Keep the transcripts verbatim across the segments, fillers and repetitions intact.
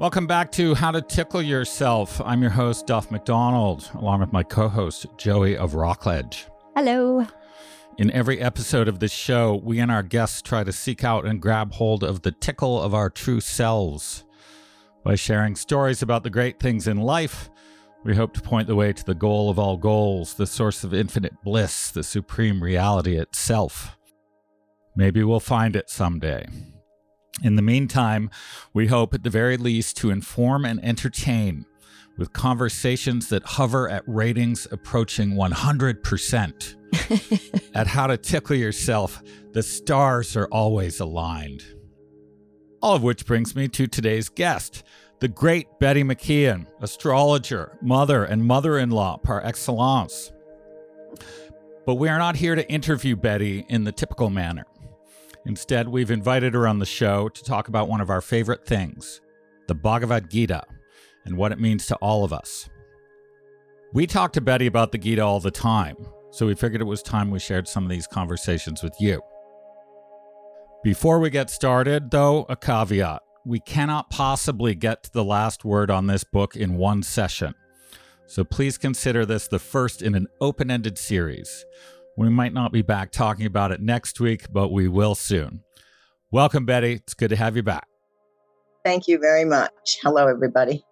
Welcome back to How to Tickle Yourself. I'm your host, Duff McDonald, along with my co-host, Joey of Rockledge. Hello. In every episode of this show, we and our guests try to seek out and grab hold of the tickle of our true selves. By sharing stories about the great things in life, we hope to point the way to the goal of all goals, the source of infinite bliss, the supreme reality itself. Maybe we'll find it someday. In the meantime, we hope at the very least to inform and entertain with conversations that hover at ratings approaching one hundred percent. At How to Tickle Yourself, the stars are always aligned. All of which brings me to today's guest, the great Betty McKeon, astrologer, mother, and mother-in-law par excellence. But we are not here to interview Betty in the typical manner. Instead, we've invited her on the show to talk about one of our favorite things, the Bhagavad Gita, and what it means to all of us. We talk to Betty about the Gita all the time, so we figured it was time we shared some of these conversations with you. Before we get started, though, a caveat. We cannot possibly get to the last word on this book in one session, so please consider this the first in an open-ended series. We might not be back talking about it next week, but we will soon. Welcome, Betty. It's good to have you back. Thank you very much. Hello, everybody.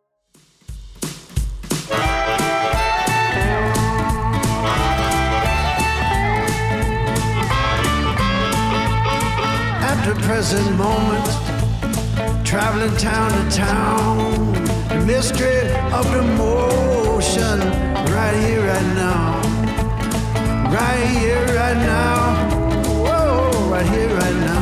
At the present moment, traveling town to town, the mystery of the motion, right here, right now. Right here, right now. Whoa, right here, right now.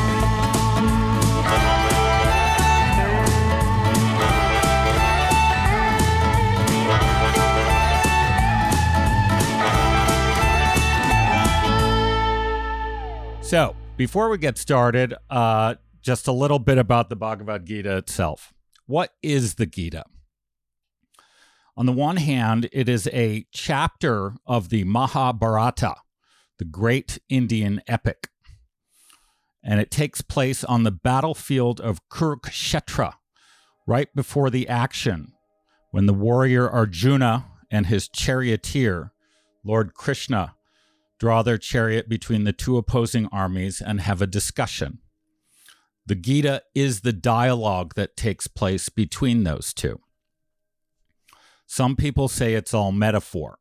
So, before we get started, uh, just a little bit about the Bhagavad Gita itself. What is the Gita? On the one hand, it is a chapter of the Mahabharata, the great Indian epic. And it takes place on the battlefield of Kurukshetra, right before the action, when the warrior Arjuna and his charioteer, Lord Krishna, draw their chariot between the two opposing armies and have a discussion. The Gita is the dialogue that takes place between those two. Some people say it's all metaphor.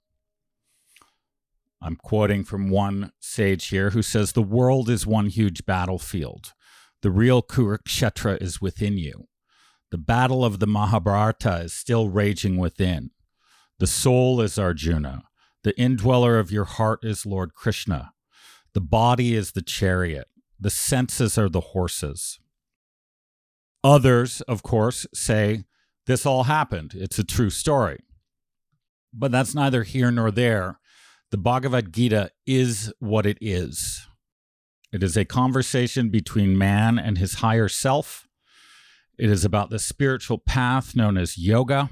I'm quoting from one sage here who says, the world is one huge battlefield. The real Kurukshetra is within you. The battle of the Mahabharata is still raging within. The soul is Arjuna. The indweller of your heart is Lord Krishna. The body is the chariot. The senses are the horses. Others, of course, say, this all happened. It's a true story. But that's neither here nor there. The Bhagavad Gita is what it is. It is a conversation between man and his higher self. It is about the spiritual path known as yoga.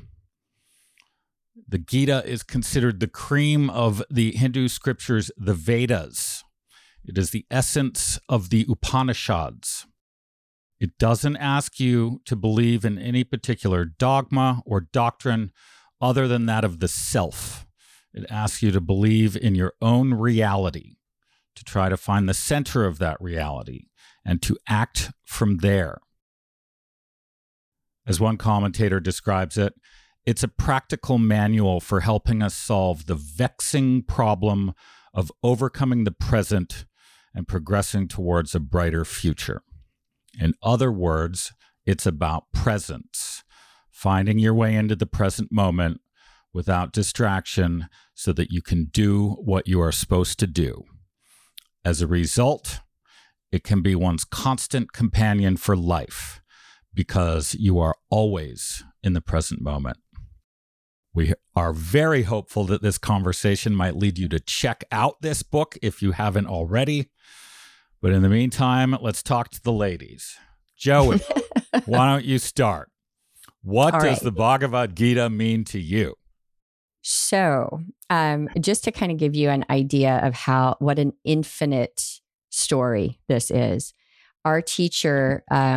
The Gita is considered the cream of the Hindu scriptures, the Vedas. It is the essence of the Upanishads. It doesn't ask you to believe in any particular dogma or doctrine other than that of the self. It asks you to believe in your own reality, to try to find the center of that reality, and to act from there. As one commentator describes it, it's a practical manual for helping us solve the vexing problem of overcoming the present and progressing towards a brighter future. In other words, it's about presence, finding your way into the present moment without distraction so that you can do what you are supposed to do. As a result, it can be one's constant companion for life because you are always in the present moment. We are very hopeful that this conversation might lead you to check out this book if you haven't already. But in the meantime, let's talk to the ladies. Joey, why don't you start? What All does right. the Bhagavad Gita mean to you? So, um, just to kind of give you an idea of how, what an infinite story this is. Our teacher, um,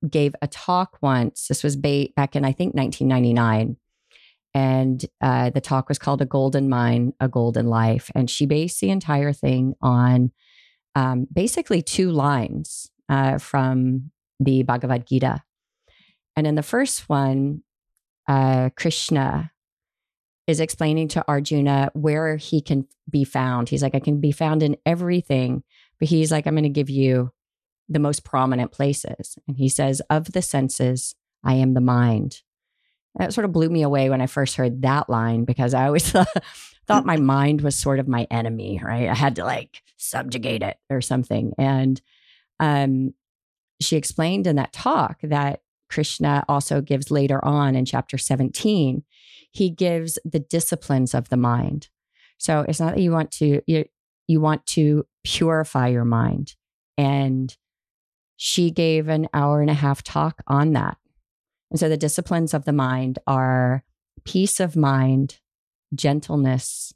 gave a talk once. This was ba- back in, I think, nineteen ninety-nine. And uh, the talk was called A Golden Mind, A Golden Life. And she based the entire thing on um, basically two lines uh, from the Bhagavad Gita. And in the first one, uh, Krishna is explaining to Arjuna where he can be found. He's like, I can be found in everything, but he's like, I'm going to give you the most prominent places. And he says, of the senses, I am the mind. That sort of blew me away when I first heard that line, because I always thought, thought my mind was sort of my enemy, right? I had to like subjugate it or something. And um, she explained in that talk that Krishna also gives later on in chapter seventeen, he gives the disciplines of the mind. So it's not that you want to, you, you want to purify your mind. And she gave an hour and a half talk on that. And so the disciplines of the mind are peace of mind, gentleness,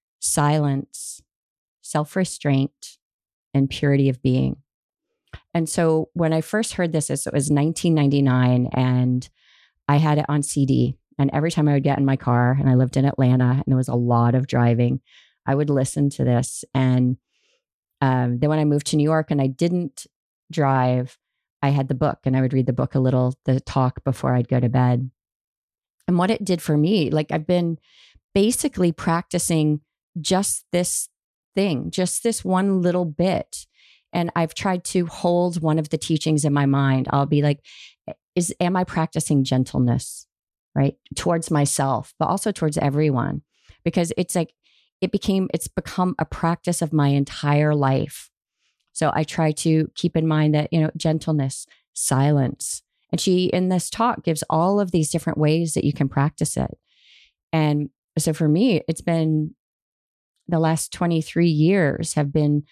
silence, self-restraint, and purity of being. And so when I first heard this, it was nineteen ninety-nine, and I had it on C D. And every time I would get in my car, and I lived in Atlanta, and there was a lot of driving, I would listen to this. And um, then when I moved to New York and I didn't drive, I had the book, and I would read the book a little, the talk, before I'd go to bed. And what it did for me, like I've been basically practicing just this thing, just this one little bit. And I've tried to hold one of the teachings in my mind. I'll be like, is, am I practicing gentleness, right? Towards myself, but also towards everyone, because it's like, it became, it's become a practice of my entire life. So I try to keep in mind that, you know, gentleness, silence. And she, in this talk, gives all of these different ways that you can practice it. And so for me, it's been the last twenty-three years have been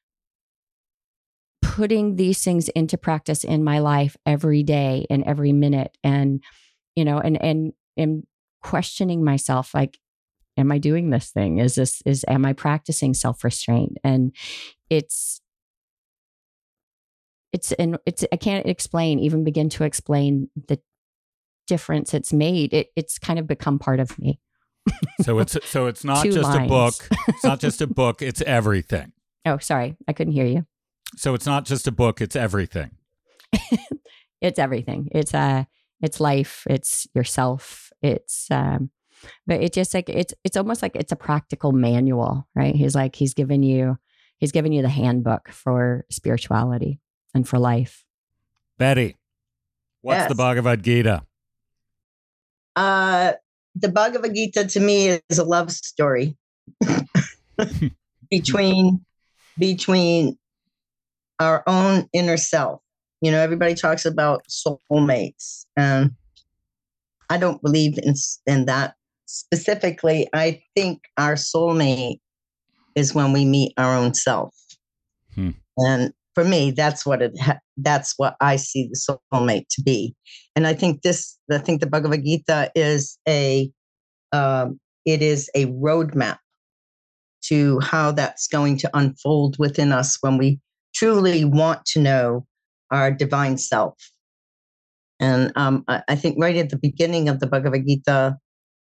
putting these things into practice in my life every day and every minute. And, you know, and, and, and questioning myself, like, am I doing this thing? Is this, is, am I practicing self-restraint? And it's, It's, and it's, I can't explain, even begin to explain the difference it's made. It, it's kind of become part of me. So it's, so it's not Two just lines. a book. It's not just a book. It's everything. Oh, sorry. I couldn't hear you. So it's not just a book. It's everything. It's everything. It's, uh, it's life. It's yourself. It's, um, but it just like, it's, it's almost like it's a practical manual, right? He's like, he's given you, he's given you the handbook for spirituality and for life. Betty, what's Yes. the Bhagavad Gita? Uh, the Bhagavad Gita to me is a love story between between our own inner self. You know, everybody talks about soulmates, and I don't believe in in that specifically. I think our soulmate is when we meet our own self, Hmm. and for me, that's what it. Ha- that's what I see the soulmate to be. And I think this. I think the Bhagavad Gita is a. Um, it is a roadmap to how that's going to unfold within us when we truly want to know our divine self. And um, I, I think right at the beginning of the Bhagavad Gita,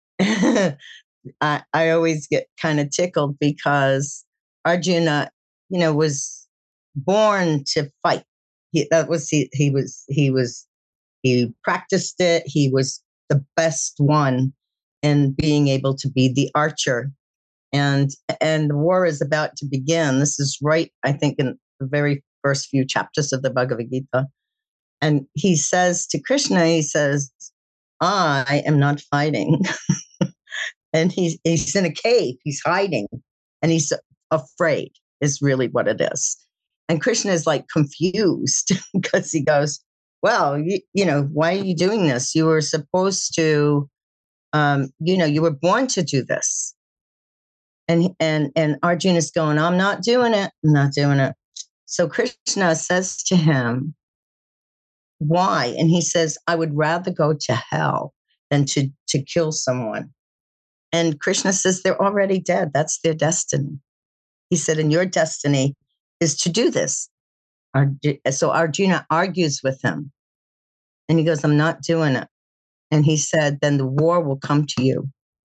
I, I always get kind of tickled because Arjuna, you know, was born to fight. He, that was he. He was he was he practiced it. He was the best one in being able to be the archer. And and the war is about to begin. This is right, I think, in the very first few chapters of the Bhagavad Gita. And he says to Krishna, he says, I am not fighting. And he's he's in a cave, he's hiding, and he's afraid, is really what it is. And Krishna is like confused because he goes, well, you, you know, why are you doing this? You were supposed to, um, you know, you were born to do this. And, and, and Arjuna's going, I'm not doing it. I'm not doing it. So Krishna says to him, why? And he says, I would rather go to hell than to, to kill someone. And Krishna says, they're already dead. That's their destiny. He said, and your destiny is to do this. So Arjuna argues with him. And he goes, I'm not doing it. And he said, then the war will come to you.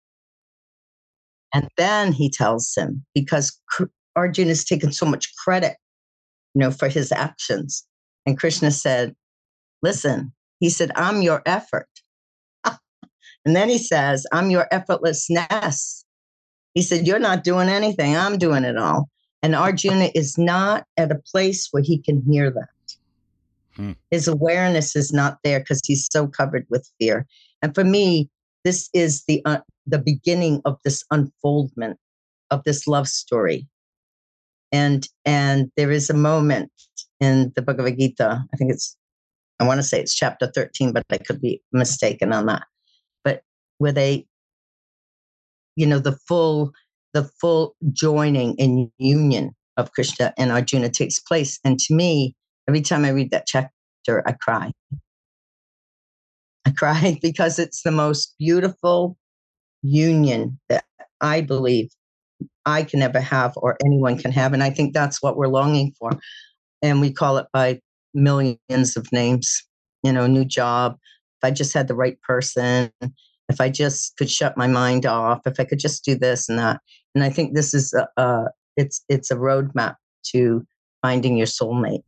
And then he tells him, because Arjuna has taken so much credit, you know, for his actions. And Krishna said, listen, he said, I'm your effort. And then he says, I'm your effortlessness. He said, you're not doing anything. I'm doing it all. And Arjuna is not at a place where he can hear that. Hmm. His awareness is not there because he's so covered with fear. And for me, this is the uh, the beginning of this unfoldment of this love story. And and there is a moment in the Bhagavad Gita, I think it's, I want to say it's chapter thirteen, but I could be mistaken on that. But where they, you know, the full, the full joining and union of Krishna and Arjuna takes place. And to me, every time I read that chapter, I cry. I cry because it's the most beautiful union that I believe I can ever have or anyone can have. And I think that's what we're longing for. And we call it by millions of names, you know, new job. If I just had the right person, if I just could shut my mind off, if I could just do this and that. And I think this is a, a it's, it's a roadmap to finding your soulmate.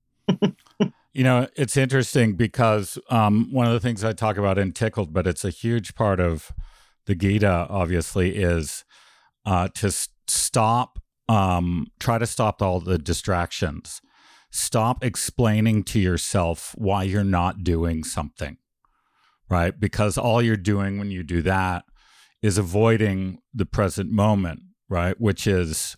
You know, it's interesting because um, one of the things I talk about in Tickled, but it's a huge part of the Gita, obviously, is uh, to s- stop, um, try to stop all the distractions. Stop explaining to yourself why you're not doing something, right? Because all you're doing when you do that is avoiding the present moment, right? Which is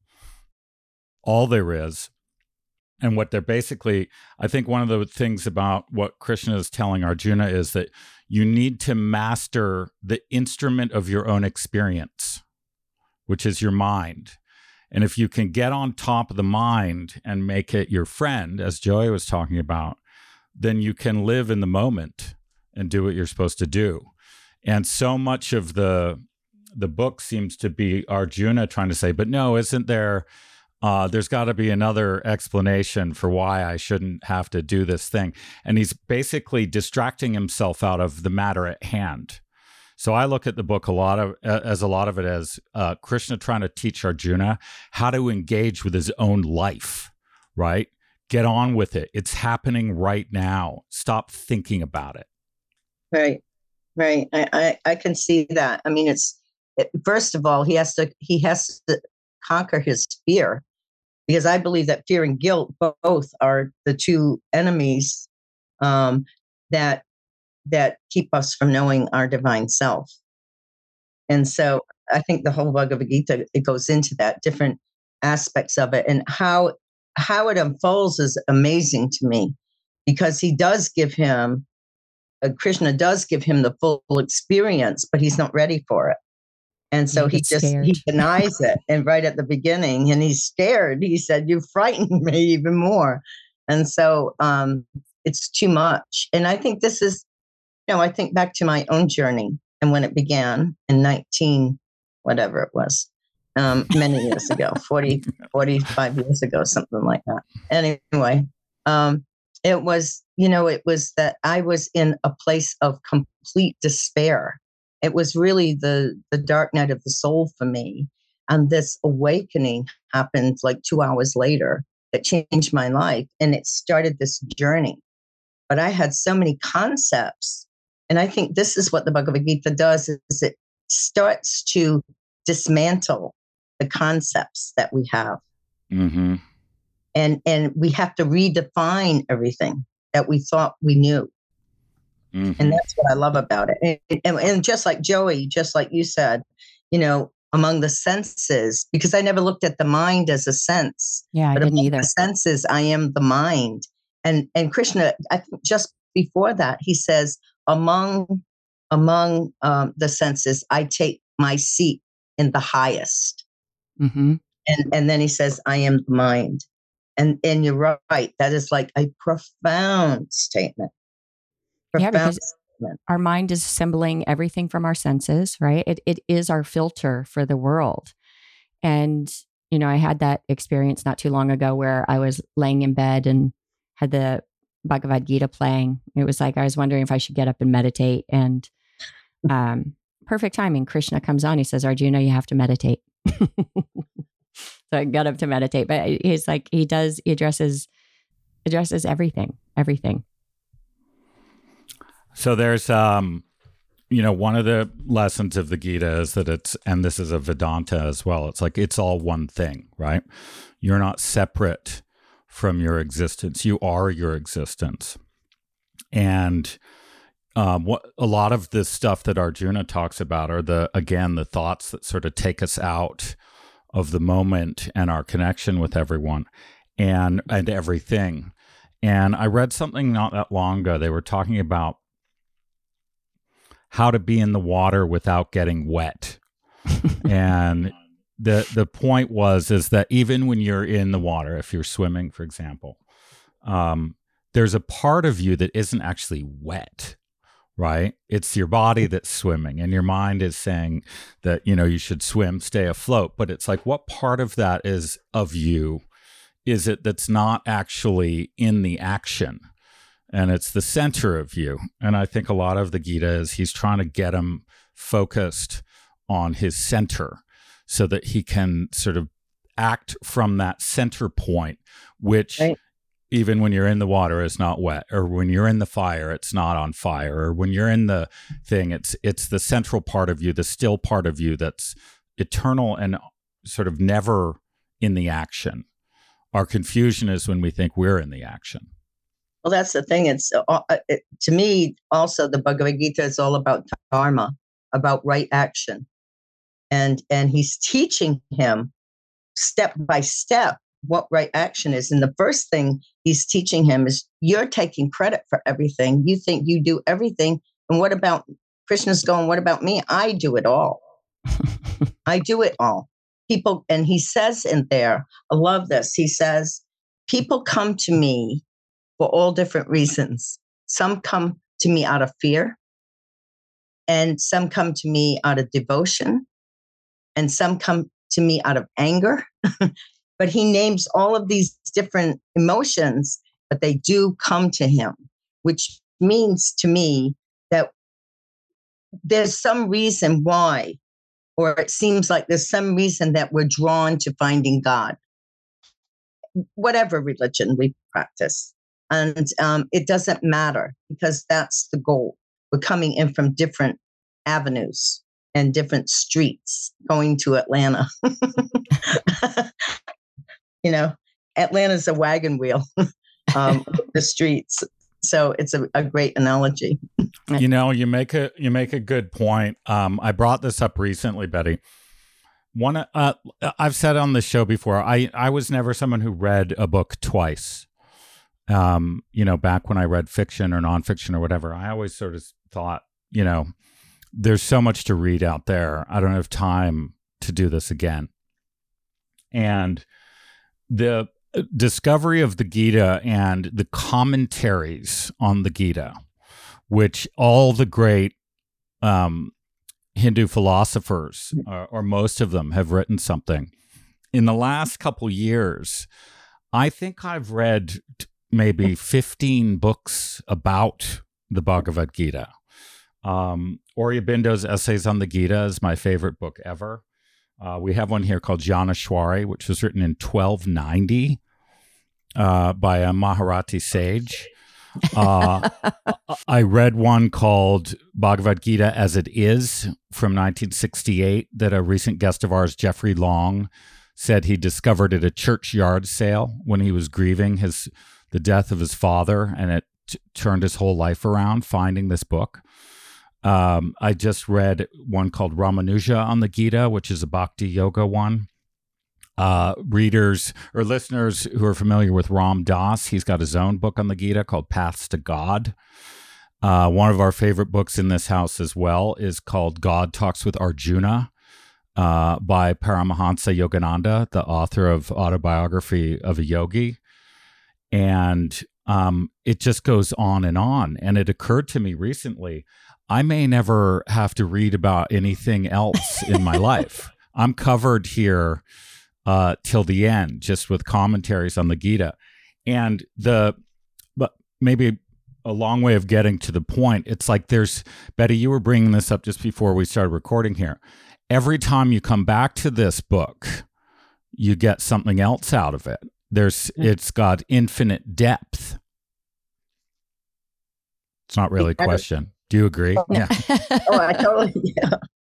all there is. And what they're basically, I think one of the things about what Krishna is telling Arjuna is that you need to master the instrument of your own experience, which is your mind. And if you can get on top of the mind and make it your friend, as Joey was talking about, then you can live in the moment and do what you're supposed to do. And so much of the the book seems to be Arjuna trying to say, but no, isn't there... Uh, there's got to be another explanation for why I shouldn't have to do this thing. And he's basically distracting himself out of the matter at hand. So I look at the book a lot of as a lot of it as uh, Krishna trying to teach Arjuna how to engage with his own life, right? Get on with it. It's happening right now. Stop thinking about it. Right, right. I, I, I can see that. I mean, it's it, first of all, he has to he has to conquer his fear. Because I believe that fear and guilt both are the two enemies um, that that keep us from knowing our divine self. And so I think the whole Bhagavad Gita, it goes into that, different aspects of it. And how how it unfolds is amazing to me, because he does give him, uh, Krishna does give him the full experience, but he's not ready for it. And so he just, scared. he denies it. And right at the beginning, and he's scared. He said, you frightened me even more. And so um, it's too much. And I think this is, you know, I think back to my own journey and when it began in nineteen, whatever it was, um, many years ago, forty, forty-five years ago, something like that. Anyway, um, it was, you know, it was that I was in a place of complete despair. It was really the, the dark night of the soul for me. And this awakening happened like two hours later that changed my life. And it started this journey. But I had so many concepts. And I think this is what the Bhagavad Gita does, is it starts to dismantle the concepts that we have. Mm-hmm. And, and we have to redefine everything that we thought we knew. Mm-hmm. And that's what I love about it. And, and, and just like Joey, just like you said, you know, among the senses, because I never looked at the mind as a sense. Yeah, I but didn't among either. The senses, I am the mind. And and Krishna, I think just before that, he says, among among um, the senses, I take my seat in the highest. Mm-hmm. And and then he says, I am the mind. And and you're right. That is like a profound statement. Yeah, because our mind is assembling everything from our senses, right? It it is our filter for the world. And, you know, I had that experience not too long ago where I was laying in bed and had the Bhagavad Gita playing. It was like I was wondering if I should get up and meditate. And um, perfect timing. Krishna comes on. He says, Arjuna, you have to meditate. So I got up to meditate. But he's like, he does, he addresses, addresses everything, everything. So there's, um, you know, one of the lessons of the Gita is that it's, and this is a Vedanta as well, it's like, it's all one thing, right? You're not separate from your existence. You are your existence. And um, what a lot of this stuff that Arjuna talks about are the, again, the thoughts that sort of take us out of the moment and our connection with everyone and, and everything. And I read something not that long ago. They were talking about how to be in the water without getting wet. And the the point was is that even when you're in the water, if you're swimming, for example, um, there's a part of you that isn't actually wet, right? It's your body that's swimming, and your mind is saying that, you know, you should swim, stay afloat. But it's like, what part of that is of you is it that's not actually in the action? And it's the center of you. And I think a lot of the Gita is he's trying to get him focused on his center so that he can sort of act from that center point, which right. Even when you're in the water is not wet, or when you're in the fire, it's not on fire, or when you're in the thing, it's it's the central part of you, the still part of you that's eternal and sort of never in the action. Our confusion is when we think we're in the action. Well, that's the thing. It's uh, it, to me also the Bhagavad Gita is all about dharma, about right action, and and he's teaching him step by step what right action is. And the first thing he's teaching him is you're taking credit for everything. You think you do everything, and what about Krishna's going? What about me? I do it all. I do it all. People, and he says in there, I love this. He says, people come to me for all different reasons. Some come to me out of fear, and some come to me out of devotion, and some come to me out of anger. But he names all of these different emotions, but they do come to him, which means to me that there's some reason why, or it seems like there's some reason that we're drawn to finding God, whatever religion we practice. And um, it doesn't matter, because that's the goal. We're coming in from different avenues and different streets going to Atlanta. You know, Atlanta's a wagon wheel, um, the streets. So it's a, a great analogy. You know, you make a you make a good point. Um, I brought this up recently, Betty. One, uh, I've said on this show before, I, I was never someone who read a book twice. Um, you know, back when I read fiction or nonfiction or whatever, I always sort of thought, you know, there's so much to read out there. I don't have time to do this again. And the discovery of the Gita and the commentaries on the Gita, which all the great um, Hindu philosophers, uh, or most of them, have written something. In the last couple years, I think I've read t- maybe fifteen books about the Bhagavad Gita. Um, Aurobindo's Essays on the Gita is my favorite book ever. Uh, we have one here called Janeshwari, which was written in twelve ninety uh, by a Maharati sage. Uh, I read one called Bhagavad Gita as It Is from nineteen sixty-eight that a recent guest of ours, Jeffrey Long, said he discovered at a churchyard sale when he was grieving his the death of his father, and it t- turned his whole life around finding this book. Um, I just read one called Ramanuja on the Gita, which is a Bhakti Yoga one. Uh, readers or listeners who are familiar with Ram Dass, he's got his own book on the Gita called Paths to God. Uh, one of our favorite books in this house as well is called God Talks with Arjuna uh, by Paramahansa Yogananda, the author of Autobiography of a Yogi. And um, it just goes on and on. And it occurred to me recently, I may never have to read about anything else in my life. I'm covered here uh, till the end, just with commentaries on the Gita. And the, but maybe a long way of getting to the point. It's like there's, Betty, you were bringing this up just before we started recording here. Every time you come back to this book, you get something else out of it. There's, it's got infinite depth. It's not really a question. Do you agree? Oh, yeah. oh, I totally, yeah.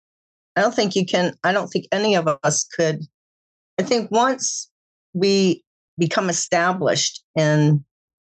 I don't think you can, I don't think any of us could. I think once we become established in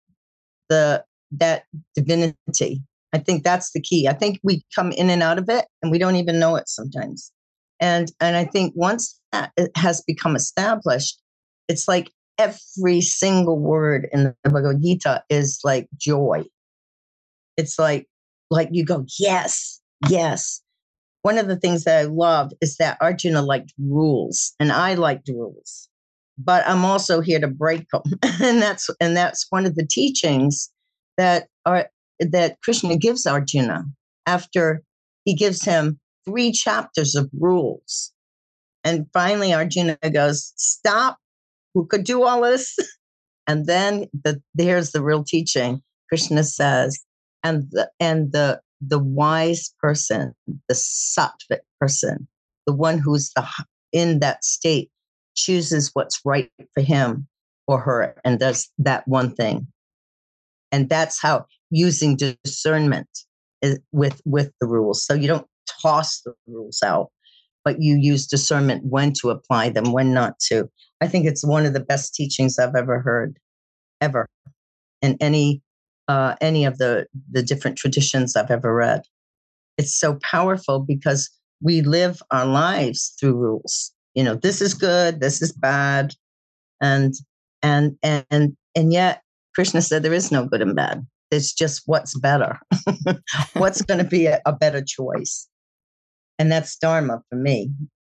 the, that divinity, I think that's the key. I think we come in and out of it and we don't even know it sometimes. And, and I think once that it has become established, it's like every single word in the Bhagavad Gita is like joy. It's like, like you go, yes, yes. One of the things that I loved is that Arjuna liked rules and I liked rules, but I'm also here to break them. and that's, and that's one of the teachings that are, that Krishna gives Arjuna after he gives him three chapters of rules. And finally Arjuna goes, stop, who could do all this? And then the, there's the real teaching. Krishna says, and the, and the, the wise person, the sattvic person, the one who's the, in that state, chooses what's right for him or her and does that one thing. And that's how using discernment is with, with the rules. So you don't toss the rules out, but you use discernment when to apply them, when not to. I think it's one of the best teachings I've ever heard, ever, in any uh, any of the, the different traditions I've ever read. It's so powerful because we live our lives through rules. You know, this is good, this is bad. And, and, and, and yet Krishna said there is no good and bad. It's just what's better, what's going to be a, a better choice. And that's Dharma for me.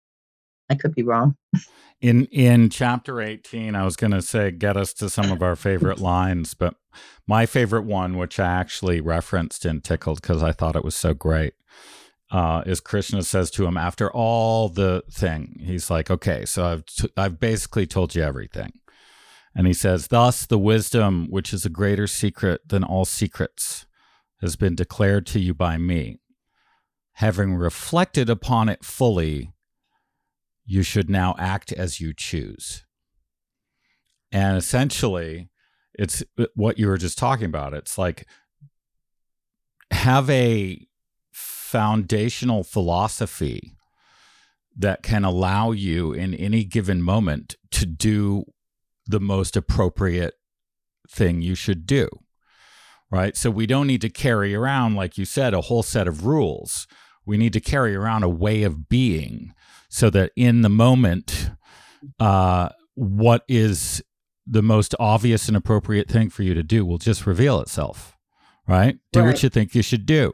I could be wrong. In in chapter eighteen, I was going to say, get us to some of our favorite lines, but my favorite one, which I actually referenced in Tickled because I thought it was so great, uh, is Krishna says to him after all the thing, he's like, okay, so I've, t- I've basically told you everything. And he says, thus the wisdom, which is a greater secret than all secrets, has been declared to you by me. Having reflected upon it fully, you should now act as you choose. And essentially, it's what you were just talking about. It's like, have a foundational philosophy that can allow you in any given moment to do the most appropriate thing you should do, right? So we don't need to carry around, like you said, a whole set of rules. We need to carry around a way of being so that in the moment, uh, what is the most obvious and appropriate thing for you to do will just reveal itself, right? Do Right. what you think you should do.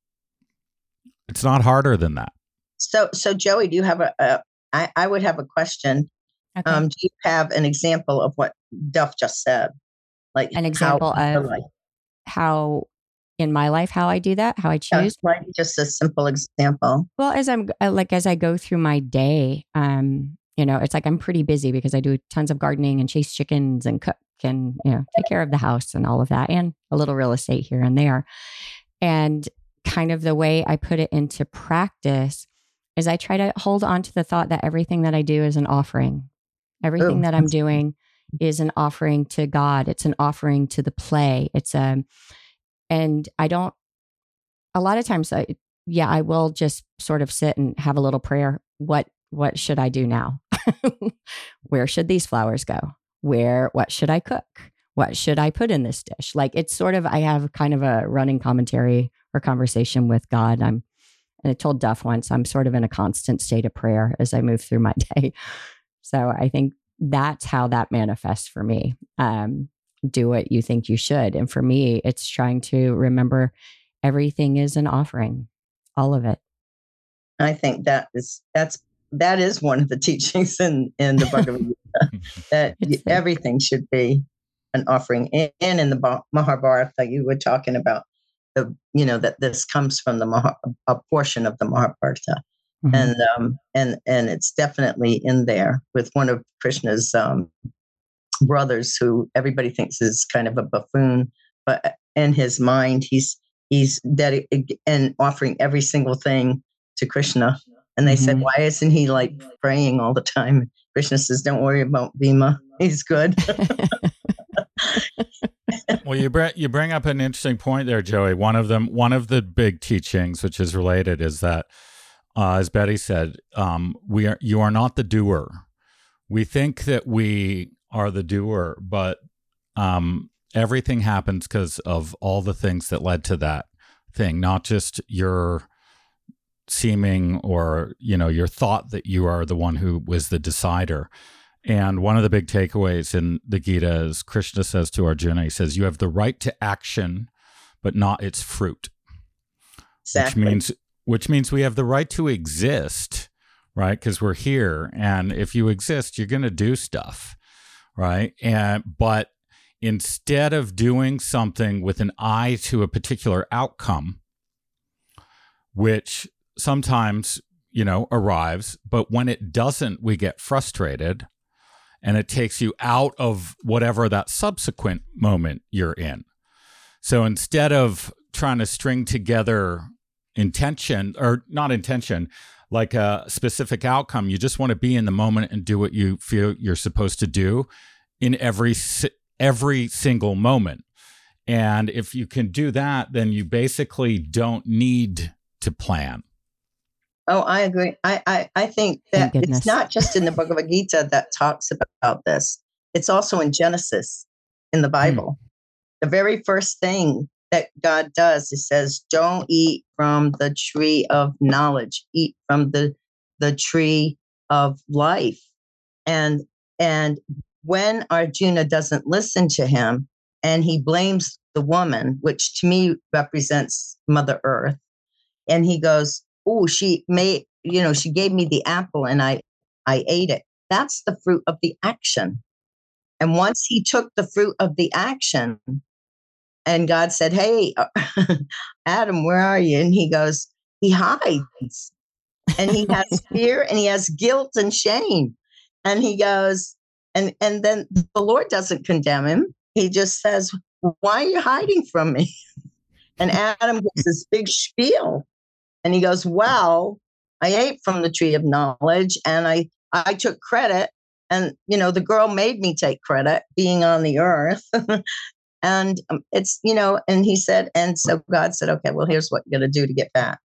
It's not harder than that. So, so Joey, do you have a, a I, I would have a question. Okay. Um, do you have an example of what Duff just said? Like An example how, of like, how in my life, how I do that, how I choose. yeah, like just a simple example. Well, as I'm uh, like, as I go through my day, um, you know, it's like I'm pretty busy because I do tons of gardening and chase chickens and cook and, you know, take care of the house and all of that and a little real estate here and there. And kind of the way I put it into practice is I try to hold on to the thought that everything that I do is an offering. Everything Ooh, that I'm that's- doing is an offering to God. It's an offering to the play. It's a, and I don't, a lot of times, I, yeah, I will just sort of sit and have a little prayer. What, what should I do now? Where should these flowers go? Where, what should I cook? What should I put in this dish? Like it's sort of, I have kind of a running commentary or conversation with God. I'm, and I told Duff once, I'm sort of in a constant state of prayer as I move through my day. So I think that's how that manifests for me. Um, do what you think you should. And for me, it's trying to remember everything is an offering, all of it. I think that is that's that is one of the teachings in in the Bhagavad Gita that It's the- everything should be an offering. And in the Ba- Mahabharata, you were talking about the you know that this comes from the Maha, a portion of the Mahabharata, Mhm. and um and and it's definitely in there with one of Krishna's um brothers who everybody thinks is kind of a buffoon, but in his mind, he's he's dedicated and offering every single thing to Krishna. And they mm-hmm. said, why isn't he like praying all the time? Krishna says, don't worry about Bhima. He's good. Well, you bring you bring up an interesting point there, Joey. One of them, one of the big teachings, which is related, is that, uh, as Betty said, um, we are you are not the doer. We think that we are the doer, but um, everything happens because of all the things that led to that thing, not just your seeming or you know your thought that you are the one who was the decider. And one of the big takeaways in the Gita is Krishna says to Arjuna, he says, you have the right to action, but not its fruit. Exactly. Which means, which means we have the right to exist, right? Because we're here. And if you exist, you're going to do stuff, right? And but instead of doing something with an eye to a particular outcome, which sometimes, you know, arrives, but when it doesn't, we get frustrated. And it takes you out of whatever that subsequent moment you're in. So instead of trying to string together intention, or not intention, like a specific outcome, you just want to be in the moment and do what you feel you're supposed to do in every every single moment. And if you can do that, then you basically don't need to plan. Oh, I agree. I, I, I think that it's not just in the Bhagavad Gita that talks about this. It's also in Genesis, in the Bible. Hmm. The very first thing that God does, it says, don't eat from the tree of knowledge, eat from the, the tree of life. And, and when Arjuna doesn't listen to him and he blames the woman, which to me represents Mother Earth, and he goes, oh, she made, you know, she gave me the apple and I, I ate it. That's the fruit of the action. And once he took the fruit of the action and God said, hey, Adam, where are you? And he goes, he hides and he has fear and he has guilt and shame. And he goes, and, and then the Lord doesn't condemn him. He just says, why are you hiding from me? And Adam gives this big spiel. And he goes, well, I ate from the tree of knowledge and I, I took credit. And, you know, the girl made me take credit being on the earth. And um, it's, you know, and he said, and so God said, okay, well, here's what you're going to do to get back.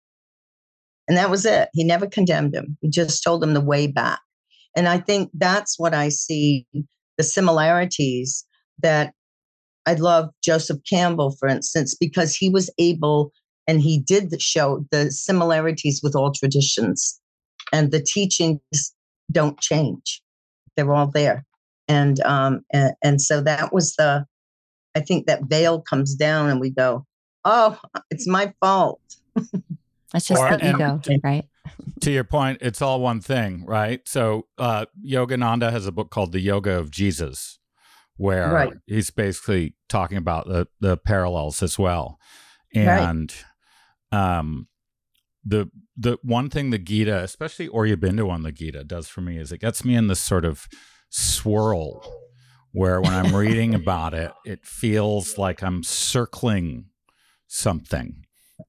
And that was it. He never condemned him. He just told him the way back. And I think that's what I see, the similarities that I love Joseph Campbell, for instance, because he was able and he did show the similarities with all traditions, and the teachings don't change; they're all there. And um, and, and so that was the, I think that veil comes down, and we go, "Oh, it's my fault." That's just or, the ego, to, right? To your point, it's all one thing, right? So uh, Yogananda has a book called The Yoga of Jesus, where right. he's basically talking about the the parallels as well, and. Right. Um, the the one thing the Gita, especially Aurobindo on the Gita, does for me is it gets me in this sort of swirl where when I'm reading about it, it feels like I'm circling something.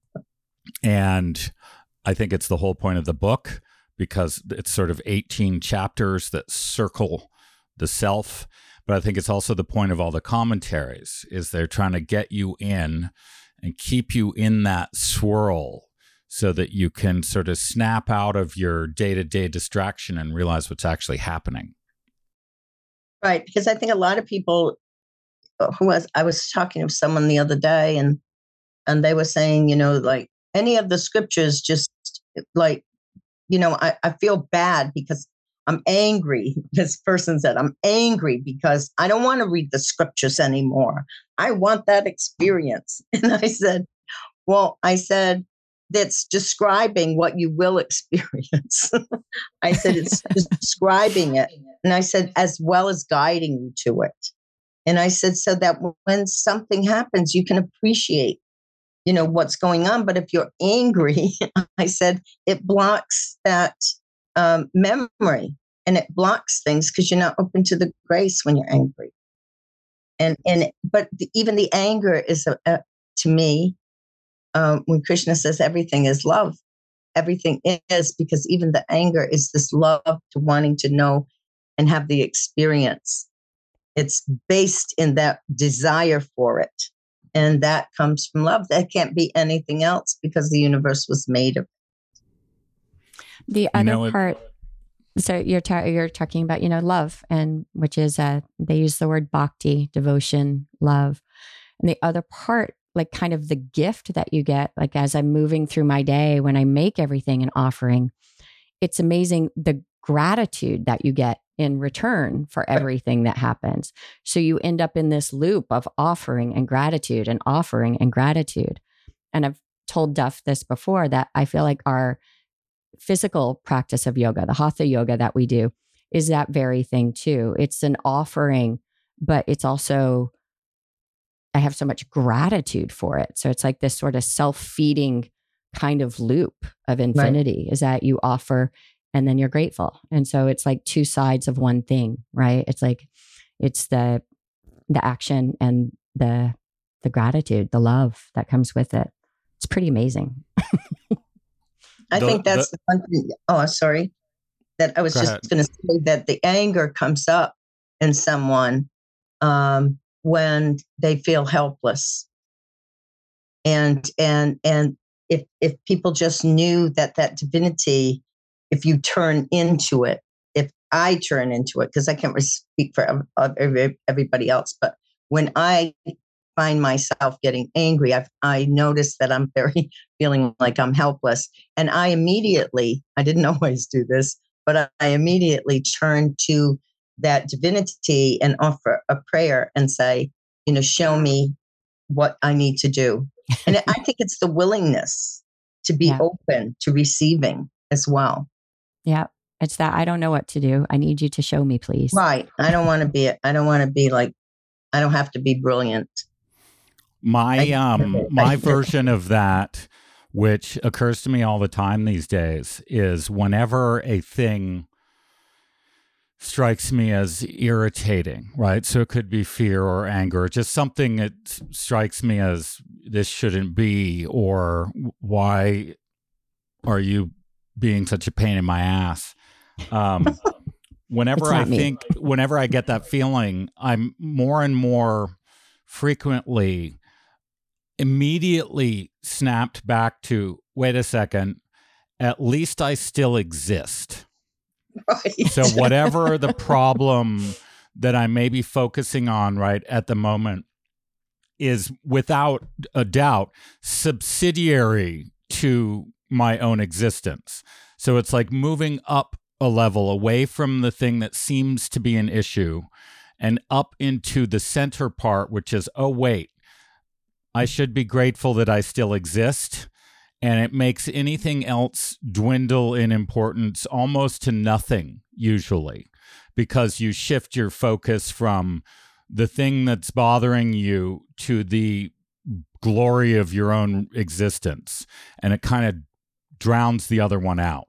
And I think it's the whole point of the book because it's sort of eighteen chapters that circle the self. But I think it's also the point of all the commentaries is they're trying to get you in and keep you in that swirl so that you can sort of snap out of your day-to-day distraction and realize what's actually happening. Right, because I think a lot of people who was, I was talking to someone the other day and and they were saying, you know, like any of the scriptures just like, you know, I, I feel bad because I'm angry. This person said, I'm angry because I don't want to read the scriptures anymore. I want that experience. And I said, well, I said, that's describing what you will experience. I said, it's describing it. And I said, as well as guiding you to it. And I said, so that when something happens, you can appreciate, you know, what's going on. But if you're angry, I said, it blocks that um, memory and it blocks things because you're not open to the grace when you're angry. And, and, but the, even the anger is, a, a, to me, um, when Krishna says everything is love, everything is, because even the anger is this love to wanting to know and have the experience. It's based in that desire for it. And that comes from love. That can't be anything else because the universe was made of it. The other you know, part, so you're ta- you're talking about, you know, love, and which is, uh, they use the word bhakti, devotion, love. And the other part, like kind of the gift that you get, like as I'm moving through my day, when I make everything an offering, it's amazing the gratitude that you get in return for everything that happens. So you end up in this loop of offering and gratitude and offering and gratitude. And I've told Duff this before, that I feel like our physical practice of yoga, the hatha yoga that we do, is that very thing too. It's an offering, but it's also, I have so much gratitude for it. So it's like this sort of self-feeding kind of loop of infinity, right. Is that you offer and then you're grateful. And so it's like two sides of one thing, right? It's like, it's the, the action and the, the gratitude, the love that comes with it. It's pretty amazing. I the, think that's the, the one thing. Oh, sorry. That I was just going to say that the anger comes up in someone um, when they feel helpless. And, and, and if, if people just knew that that divinity, if you turn into it, if I turn into it, because I can't speak for everybody else, but when I find myself getting angry, I've, I notice that I'm very feeling like I'm helpless. And I immediately, I didn't always do this, but I immediately turn to that divinity and offer a prayer and say, you know, show me what I need to do. And I think it's the willingness to be yeah. open to receiving as well. Yeah. It's that I don't know what to do. I need you to show me, please. Right. I don't want to be, I don't want to be like, I don't have to be brilliant. My, um, my version of that, which occurs to me all the time these days, is whenever a thing strikes me as irritating, right? So it could be fear or anger, just something that strikes me as this shouldn't be, or why are you being such a pain in my ass? Um, whenever I think, me. whenever I get that feeling, I'm more and more frequently immediately snapped back to, wait a second, at least I still exist. Right. So whatever the problem that I may be focusing on right at the moment is without a doubt subsidiary to my own existence. So it's like moving up a level away from the thing that seems to be an issue and up into the center part, which is, oh, wait, I should be grateful that I still exist. And it makes anything else dwindle in importance almost to nothing, usually, because you shift your focus from the thing that's bothering you to the glory of your own existence. And it kind of drowns the other one out.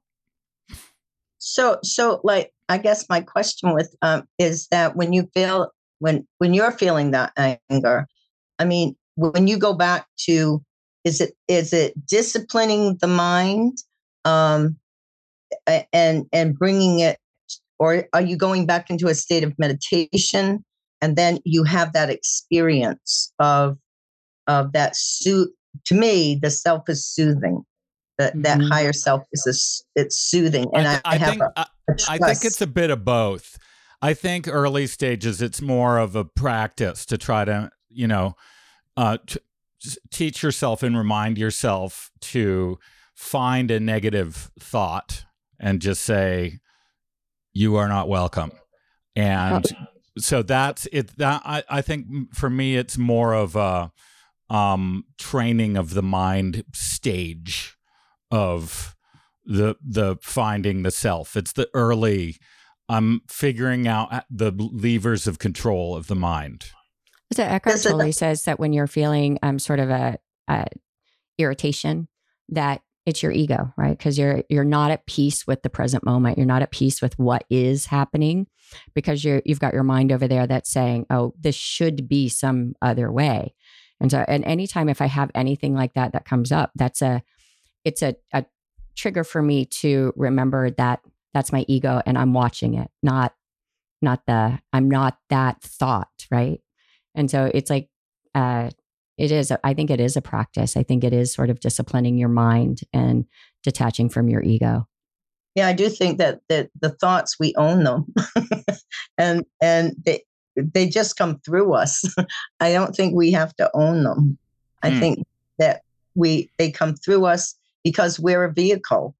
So, so like, I guess my question with um, is that when you feel, when, when you're feeling that anger, I mean, when you go back to, is it, is it disciplining the mind um, and, and bringing it, or are you going back into a state of meditation and then you have that experience of, of that suit? To me, the self is soothing. That that mm-hmm. higher self is a, it's soothing, and I, I, I have think a, a I think it's a bit of both. I think early stages it's more of a practice to try to you know uh, t- teach yourself and remind yourself to find a negative thought and just say you are not welcome, and oh. so that's it. That I I think for me it's more of a um, training of the mind stage of the the finding the self. It's the early I'm figuring out the levers of control of the mind. So Eckhart Tolle says that when you're feeling um sort of a, a irritation, that it's your ego, right? Because you're you're not at peace with the present moment. You're not at peace with what is happening because you're you've got your mind over there that's saying, "Oh, this should be some other way." And so, and anytime if I have anything like that that comes up, that's a it's a, a trigger for me to remember that that's my ego and I'm watching it, not not the I'm not that thought, right? And so it's like uh it is, I think it is a practice. I think it is sort of disciplining your mind and detaching from your ego. Yeah, I do think that, that the thoughts, we own them and and they, they just come through us. I don't think we have to own them. I mm. think that we they come through us because we're a vehicle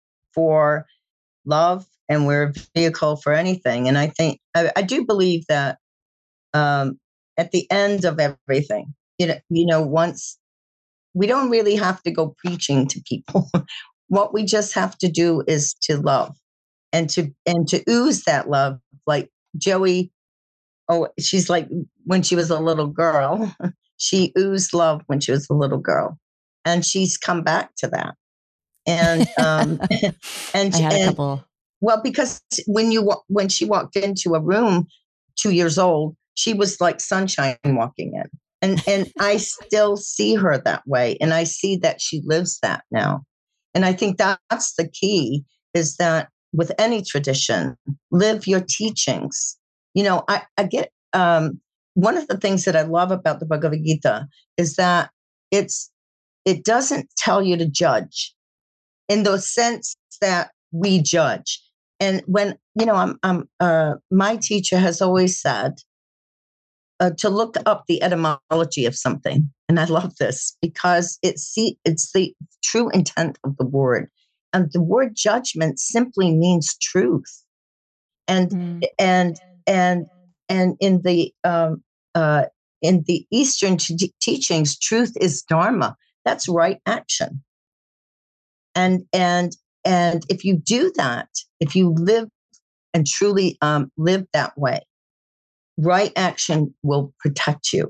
for love and we're a vehicle for anything. And I think, I, I do believe that um, at the end of everything, You know, you know, once we don't really have to go preaching to people. What we just have to do is to love and to and to ooze that love. Like Joey, oh, she's like when she was a little girl, she oozed love when she was a little girl, and she's come back to that. And um, and I had and, a couple. Well, because when you when she walked into a room, two years old, she was like sunshine walking in. And and I still see her that way. And I see that she lives that now. And I think that's the key, is that with any tradition, live your teachings. You know, I, I get um, one of the things that I love about the Bhagavad Gita is that it's it doesn't tell you to judge in the sense that we judge. And when, you know, I'm, I'm uh, my teacher has always said, Uh, to look up the etymology of something. And I love this because it's the, it's the true intent of the word. And the word judgment simply means truth. And, mm. and, and, and in the, um, uh, in the Eastern t- teachings, truth is dharma. That's right action. And, and, and if you do that, if you live and truly um, live that way, right action will protect you.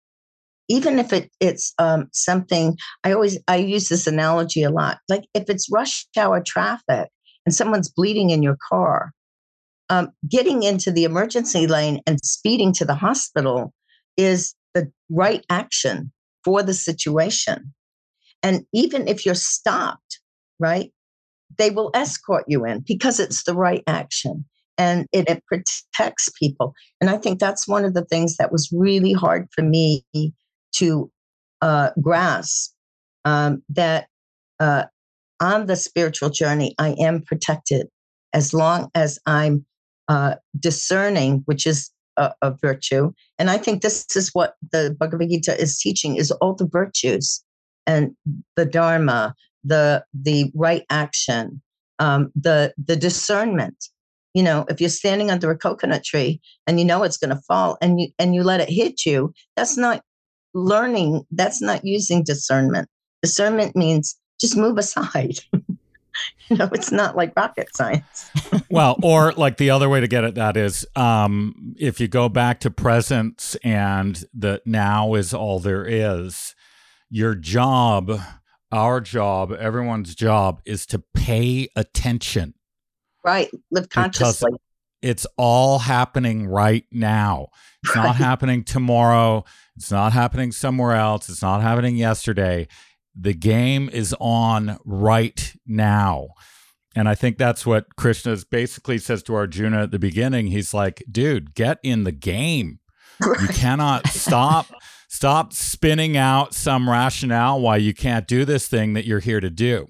Even if it, it's um, something, I always, I use this analogy a lot. Like if it's rush hour traffic and someone's bleeding in your car, um, getting into the emergency lane and speeding to the hospital is the right action for the situation. And even if you're stopped, right, they will escort you in because it's the right action. And it, it protects people. And I think that's one of the things that was really hard for me to uh, grasp, um, that uh, on the spiritual journey, I am protected as long as I'm uh, discerning, which is a, a virtue. And I think this is what the Bhagavad Gita is teaching, is all the virtues and the dharma, the the right action, um, the the discernment. You know, if you're standing under a coconut tree and you know it's going to fall and you and you let it hit you, that's not learning. That's not using discernment. Discernment means just move aside. You know, it's not like rocket science. Well, or like the other way to get at that is um, if you go back to presence and the now is all there is, your job, our job, everyone's job is to pay attention. Right. Live consciously. Because it's all happening right now. It's right. Not happening tomorrow. It's not happening somewhere else. It's not happening yesterday. The game is on right now. And I think that's what Krishna basically says to Arjuna at the beginning. He's like, dude, get in the game. Right. You cannot stop. Stop spinning out some rationale why you can't do this thing that you're here to do.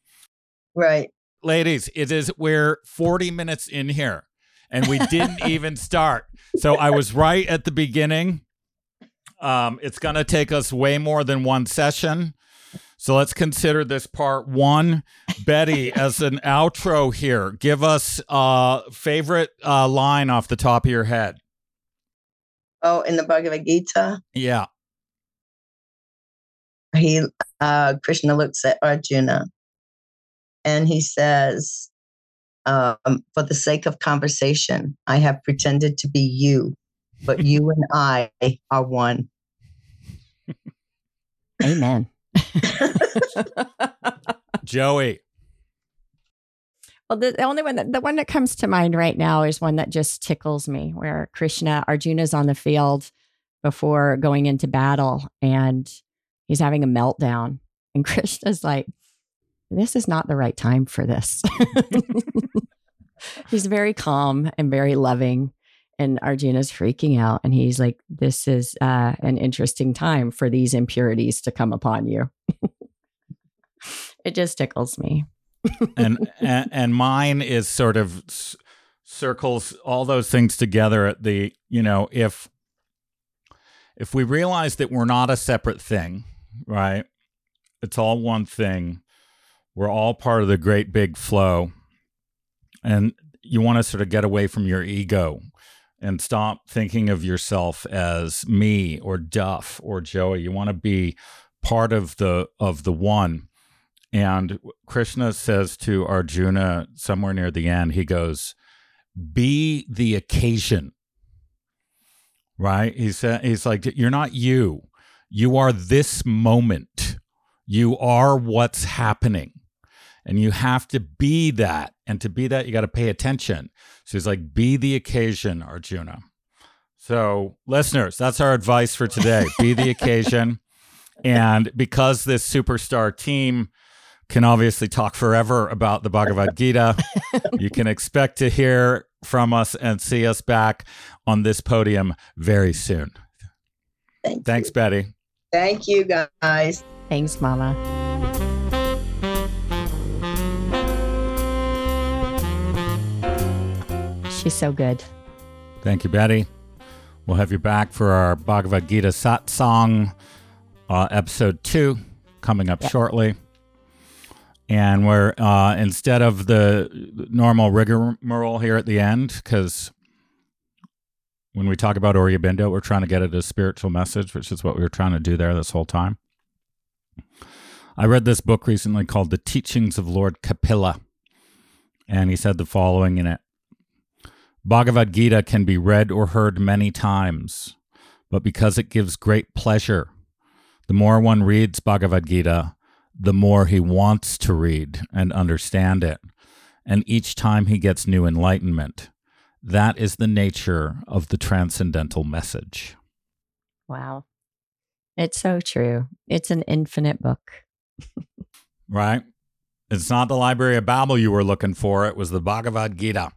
Right. Ladies, it is, we're forty minutes in here and we didn't even start. So I was right at the beginning. Um, it's going to take us way more than one session. So let's consider this part one. Betty, as an outro here, give us a favorite uh, line off the top of your head. Oh, in the Bhagavad Gita? Yeah. He, uh, Krishna looks at Arjuna. And he says, um, for the sake of conversation, I have pretended to be you, but you and I are one. Amen. Joey. Well, the, the only one that the one that comes to mind right now is one that just tickles me, where Krishna, Arjuna's on the field before going into battle, and he's having a meltdown, and Krishna's like, "This is not the right time for this." He's very calm and very loving, and Arjuna's freaking out, and he's like, "This is uh, an interesting time for these impurities to come upon you." It just tickles me. and, and and mine is sort of c- circles all those things together at the, you know, if if we realize that we're not a separate thing, right? It's all one thing. We're all part of the great big flow. And you want to sort of get away from your ego and stop thinking of yourself as me or Duff or Joey. You want to be part of the of the one. And Krishna says to Arjuna somewhere near the end, he goes, "Be the occasion." Right? He said, he's like, "You're not you. You are this moment. You are what's happening. And you have to be that. And to be that, you got to pay attention." So he's like, "Be the occasion, Arjuna." So listeners, that's our advice for today. Be the occasion. And because this superstar team can obviously talk forever about the Bhagavad Gita, you can expect to hear from us and see us back on this podium very soon. Thank Thanks, you. Betty. Thank you, guys. Thanks, Mama. She's so good. Thank you, Betty. We'll have you back for our Bhagavad Gita Satsang uh, episode two coming up Yep. shortly. And we're, uh, instead of the normal rigmarole here at the end, because when we talk about Aurobindo, we're trying to get it as a spiritual message, which is what we were trying to do there this whole time. I read this book recently called The Teachings of Lord Kapila, and he said the following in it: "Bhagavad Gita can be read or heard many times, but because it gives great pleasure, the more one reads Bhagavad Gita, the more he wants to read and understand it. And each time he gets new enlightenment. That is the nature of the transcendental message." Wow. It's so true. It's an infinite book. Right? It's not the Library of Babel you were looking for. It was the Bhagavad Gita.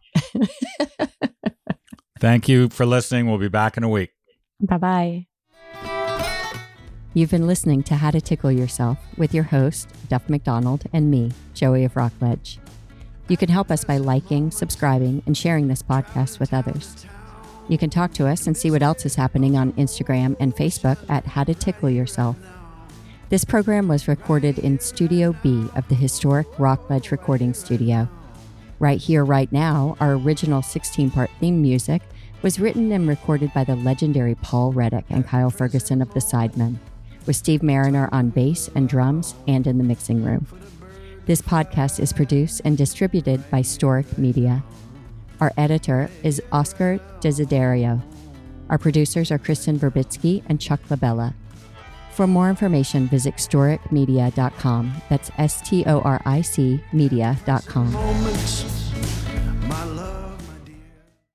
Thank you for listening. We'll be back in a week. Bye-bye. You've been listening to How to Tickle Yourself with your host, Duff McDonald, and me, Joey of Rockledge. You can help us by liking, subscribing, and sharing this podcast with others. You can talk to us and see what else is happening on Instagram and Facebook at How to Tickle Yourself. This program was recorded in Studio B of the historic Rockledge Recording Studio. Right Here, Right Now, our original sixteen-part theme music, was written and recorded by the legendary Paul Reddick and Kyle Ferguson of the Sidemen, with Steve Mariner on bass and drums and in the mixing room. This podcast is produced and distributed by Storic Media. Our editor is Oscar Desiderio. Our producers are Kristen Verbitsky and Chuck Labella. For more information, visit storic media dot com. That's S T O R I C media dot com. Moments